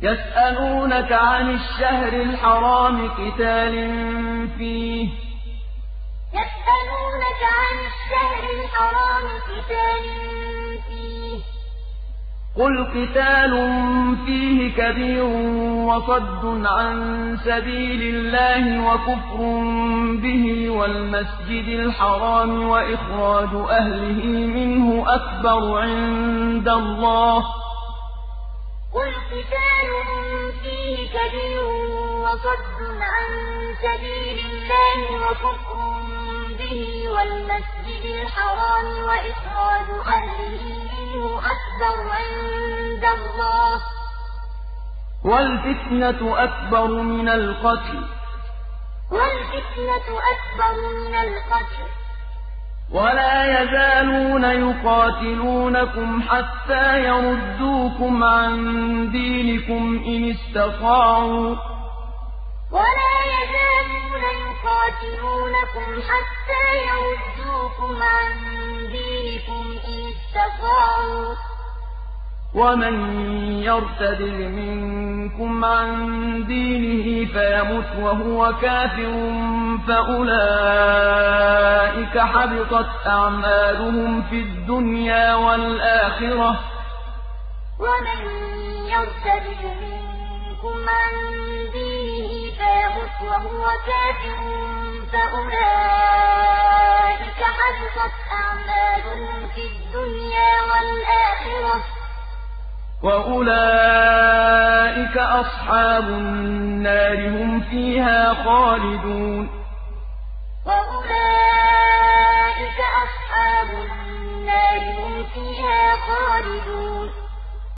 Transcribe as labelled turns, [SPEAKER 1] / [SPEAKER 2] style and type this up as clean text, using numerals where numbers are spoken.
[SPEAKER 1] يسألونك عن الشهر الحرام قتال فيه قل قتال فيه كبير وصد عن سبيل الله وكفر به والمسجد الحرام وإخراج أهله منه أكبر عند الله
[SPEAKER 2] قل قتال فيه كبير وصد عن سبيل الله وكفر به والمسجد الحرام وإخراج أهله منه أكبر عند الله
[SPEAKER 1] والفتنة أكبر من القتل ولا يزالون يقاتلونكم حتى يردوكم عن دينكم إن استطاعوا ومن يرتد منكم عن دينه فيمت وهو كافر فأولئك حبطت أعمالهم في الدنيا والآخرة وأولئك أصحاب النار هم فيها خالدون
[SPEAKER 2] أصحاب النار هم فيها خالدون